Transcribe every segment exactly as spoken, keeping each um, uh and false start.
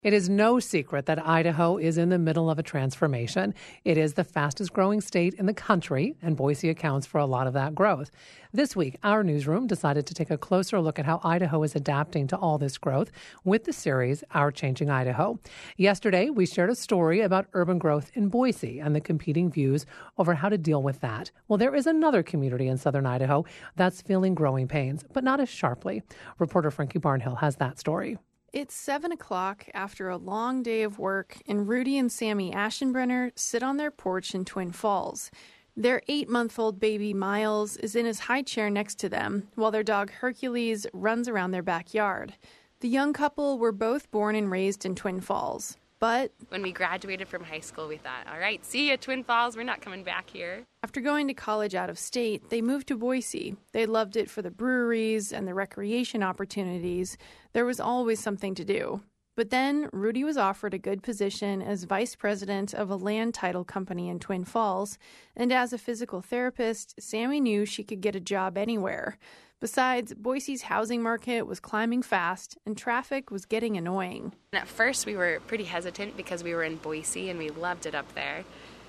It is no secret that Idaho is in the middle of a transformation. It is the fastest growing state in the country, and Boise accounts for a lot of that growth. This week, our newsroom decided to take a closer look at how Idaho is adapting to all this growth with the series Our Changing Idaho. Yesterday, we shared a story about urban growth in Boise and the competing views over how to deal with that. Well, there is another community in southern Idaho that's feeling growing pains, but not as sharply. Reporter Frankie Barnhill has that story. It's seven o'clock after a long day of work, and Rudy and Sammy Aschenbrenner sit on their porch in Twin Falls. Their eight-month-old baby, Miles, is in his high chair next to them, while their dog, Hercules, runs around their backyard. The young couple were both born and raised in Twin Falls. But when we graduated from high school, we thought, all right, see ya, Twin Falls, we're not coming back here. After going to college out of state, they moved to Boise. They loved it for the breweries and the recreation opportunities. There was always something to do. But then Rudy was offered a good position as vice president of a land title company in Twin Falls. And as a physical therapist, Sammy knew she could get a job anywhere. Besides, Boise's housing market was climbing fast and traffic was getting annoying. And at first we were pretty hesitant because we were in Boise and we loved it up there.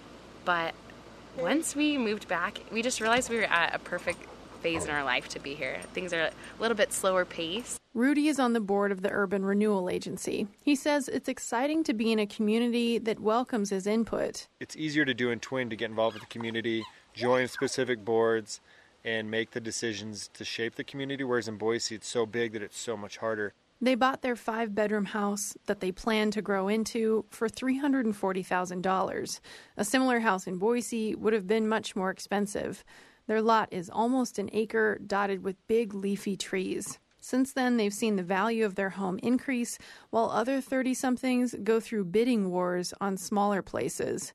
But once we moved back, we just realized we were at a perfect phase in our life to be here. Things are a little bit slower paced. Rudy is on the board of the Urban Renewal Agency. He says it's exciting to be in a community that welcomes his input. It's easier to do in Twin to get involved with the community, join specific boards, and make the decisions to shape the community, whereas in Boise it's so big that it's so much harder. They bought their five-bedroom house that they plan to grow into for three hundred forty thousand dollars. A similar house in Boise would have been much more expensive. Their lot is almost an acre, dotted with big leafy trees. Since then, they've seen the value of their home increase, while other thirty-somethings go through bidding wars on smaller places.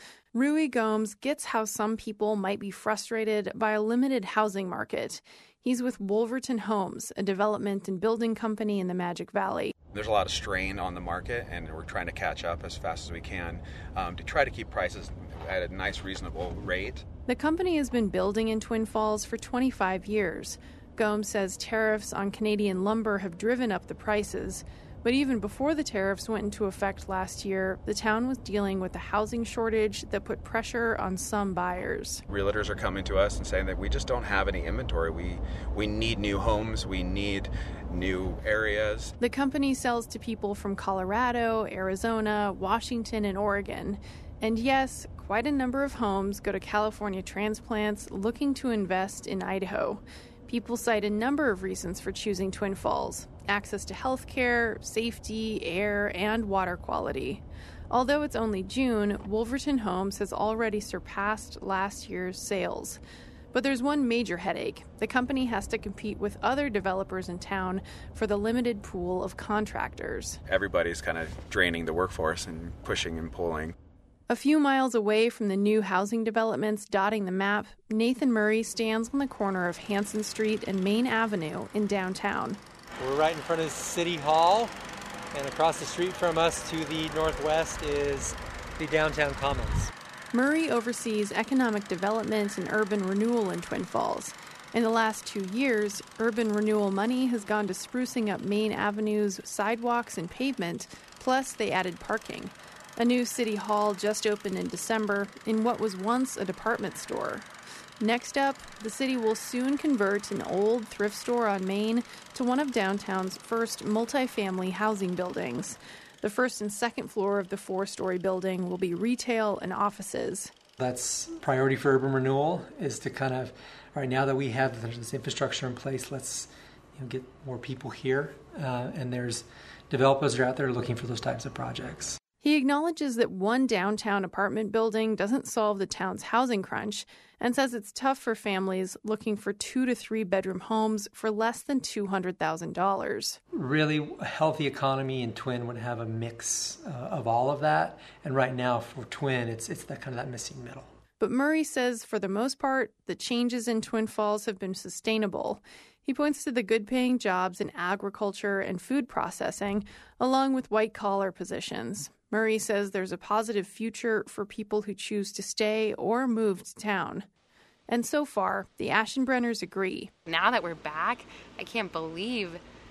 Rui Gomes gets how some people might be frustrated by a limited housing market. He's with Wolverton Homes, a development and building company in the Magic Valley. There's a lot of strain on the market, and we're trying to catch up as fast as we can um, to try to keep prices at a nice, reasonable rate. The company has been building in Twin Falls for twenty-five years. Gomes says tariffs on Canadian lumber have driven up the prices. But even before the tariffs went into effect last year, the town was dealing with a housing shortage that put pressure on some buyers. Realtors are coming to us and saying that we just don't have any inventory. We we need new homes. We need new areas. The company sells to people from Colorado, Arizona, Washington, and Oregon. And yes, quite a number of homes go to California transplants looking to invest in Idaho. People cite a number of reasons for choosing Twin Falls: access to health care, safety, air, and water quality. Although it's only June, Wolverton Homes has already surpassed last year's sales. But there's one major headache. The company has to compete with other developers in town for the limited pool of contractors. Everybody's kind of draining the workforce and pushing and pulling. A few miles away from the new housing developments dotting the map, Nathan Murray stands on the corner of Hanson Street and Main Avenue in downtown. We're right in front of City Hall, and across the street from us to the northwest is the downtown commons. Murray oversees economic development and urban renewal in Twin Falls. In the last two years, urban renewal money has gone to sprucing up Main Avenue's sidewalks and pavement, plus they added parking. A new city hall just opened in December in what was once a department store. Next up, the city will soon convert an old thrift store on Main to one of downtown's first multifamily housing buildings. The first and second floor of the four-story building will be retail and offices. That's priority for urban renewal, is to kind of, all right, now that we have this infrastructure in place, let's you know, get more people here. Uh, and there's developers that are out there looking for those types of projects. He acknowledges that one downtown apartment building doesn't solve the town's housing crunch and says it's tough for families looking for two to three bedroom homes for less than two hundred thousand dollars. Really, a healthy economy in Twin would have a mix uh, of all of that. And right now for Twin, it's it's that kind of that missing middle. But Murray says for the most part, the changes in Twin Falls have been sustainable. He points to the good-paying jobs in agriculture and food processing, along with white-collar positions. Murray says there's a positive future for people who choose to stay or move to town. And so far, the Aschenbrenners agree. Now that we're back, I can't believe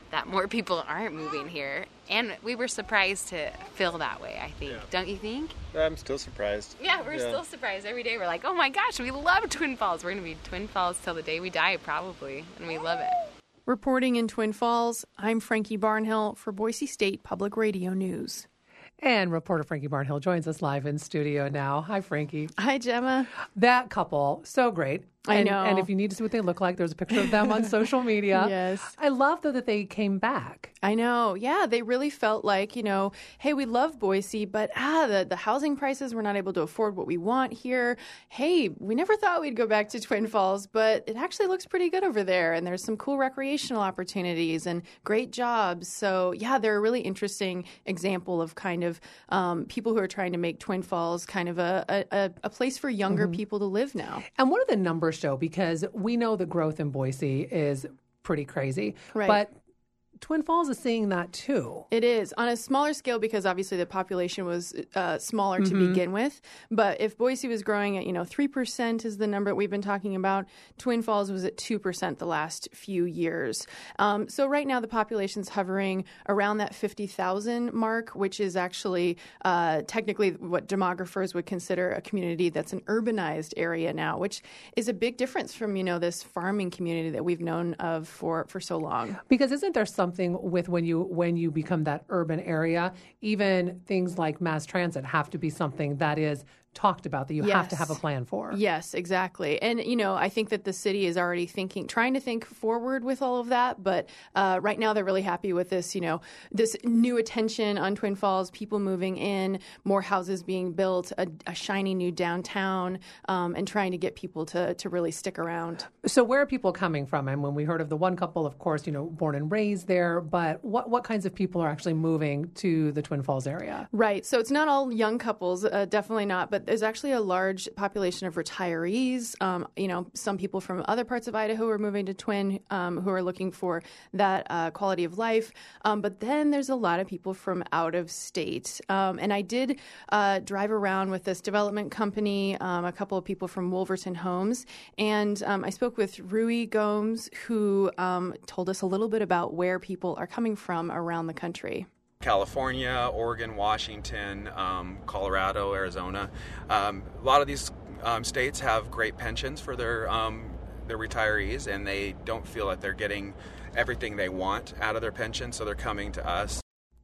that more people aren't moving here. And we were surprised to feel that way, I think. Yeah. Don't you think? I'm still surprised. Yeah, we're Yeah. still surprised every day. We're like, oh my gosh, we love Twin Falls. We're going to be Twin Falls till the day we die, probably. And we love it. Reporting in Twin Falls, I'm Frankie Barnhill for Boise State Public Radio News. And reporter Frankie Barnhill joins us live in studio now. Hi, Frankie. Hi, Gemma. That couple, so great. I And, know. and if you need to see what they look like, there's a picture of them on social media. Yes. I love, though, that they came back. I know. Yeah, they really felt like, you know, hey, we love Boise, but ah, the, the housing prices, we're not able to afford what we want here. Hey, we never thought we'd go back to Twin Falls, but it actually looks pretty good over there. And there's some cool recreational opportunities and great jobs. So, yeah, they're a really interesting example of kind of um, people who are trying to make Twin Falls kind of a, a, a place for younger Mm-hmm. people to live now. And what do the numbers show? Because we know the growth in Boise is pretty crazy. Right. But Twin Falls is seeing that too. It is on a smaller scale because obviously the population was uh, smaller to begin with. But if Boise was growing at, you know, three percent is the number that we've been talking about, Twin Falls was at two percent the last few years. Um, so right now the population's hovering around that fifty thousand mark, which is actually uh, technically what demographers would consider a community that's an urbanized area now, which is a big difference from, you know, this farming community that we've known of for, for so long. Because isn't there something with when you when you become that urban area, even things like mass transit have to be something that is talked about, that you have to have a plan for. Yes, exactly. And, you know, I think that the city is already thinking, trying to think forward with all of that. But uh, right now they're really happy with this, you know, this new attention on Twin Falls, people moving in, more houses being built, a, a shiny new downtown, um, and trying to get people to, to really stick around. So where are people coming from? And when we heard of the one couple, of course, you know, born and raised there, but what, what kinds of people are actually moving to the Twin Falls area? Right. So it's not all young couples, uh, definitely not, but there's actually a large population of retirees. Um, you know, some people from other parts of Idaho are moving to Twin um, who are looking for that uh, quality of life. Um, but then there's a lot of people from out of state. Um, and I did uh, drive around with this development company, um, a couple of people from Wolverton Homes. And um, I spoke with Rui Gomes, who um, told us a little bit about where people are coming from around the country. California, Oregon, Washington, um, Colorado, Arizona. Um, a lot of these um, states have great pensions for their um, their retirees, and they don't feel that they're getting everything they want out of their pension, so they're coming to us.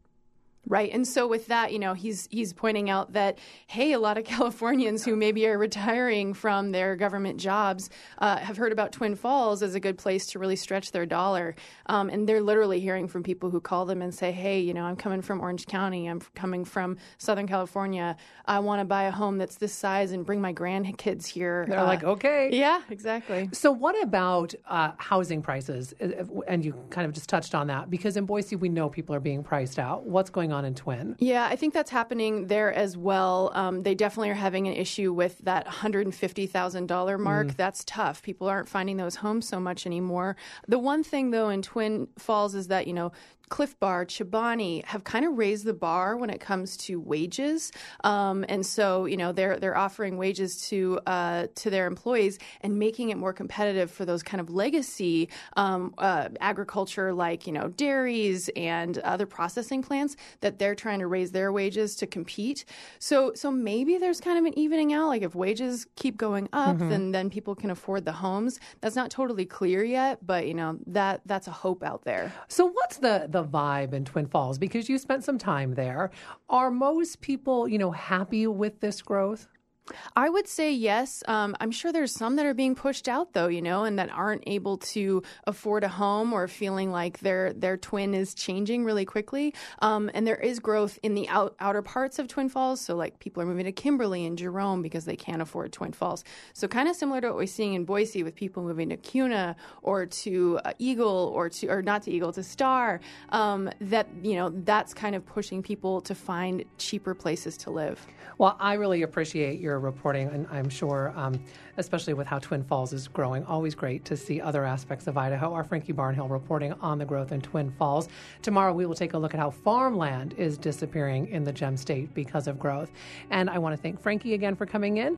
Right. And so with that, you know, he's he's pointing out that, hey, a lot of Californians who maybe are retiring from their government jobs uh, have heard about Twin Falls as a good place to really stretch their dollar. Um, and they're literally hearing from people who call them and say, hey, you know, I'm coming from Orange County. I'm coming from Southern California. I want to buy a home that's this size and bring my grandkids here. They're uh, like, okay. Yeah, exactly. So what about uh, housing prices? And you kind of just touched on that, because in Boise, we know people are being priced out. What's going on in Twin? Yeah, I think that's happening there as well. Um, they definitely are having an issue with that one hundred fifty thousand dollars mark. Mm. That's tough. People aren't finding those homes so much anymore. The one thing, though, in Twin Falls is that, you know, Cliff Bar, Chobani have kind of raised the bar when it comes to wages, um, and so you know they're they're offering wages to uh, to their employees and making it more competitive for those kind of legacy um, uh, agriculture, like you know dairies and other processing plants that they're trying to raise their wages to compete. So so maybe there's kind of an evening out. Like if wages keep going up, mm-hmm. then then people can afford the homes. That's not totally clear yet, but you know that that's a hope out there. So what's the the vibe in Twin Falls? Because you spent some time there. Are most people, you know, happy with this growth? I would say yes. Um, I'm sure there's some that are being pushed out, though, you know, and that aren't able to afford a home or feeling like their their twin is changing really quickly. Um, and there is growth in the out, outer parts of Twin Falls. So like people are moving to Kimberly and Jerome because they can't afford Twin Falls. So kind of similar to what we're seeing in Boise with people moving to Kuna or to uh, Eagle or to or not to Eagle, to Star, um, that, you know, that's kind of pushing people to find cheaper places to live. Well, I really appreciate your reporting, and I'm sure, um, especially with how Twin Falls is growing, always great to see other aspects of Idaho. Our Frankie Barnhill reporting on the growth in Twin Falls. Tomorrow we will take a look at how farmland is disappearing in the Gem State because of growth. And I want to thank Frankie again for coming in.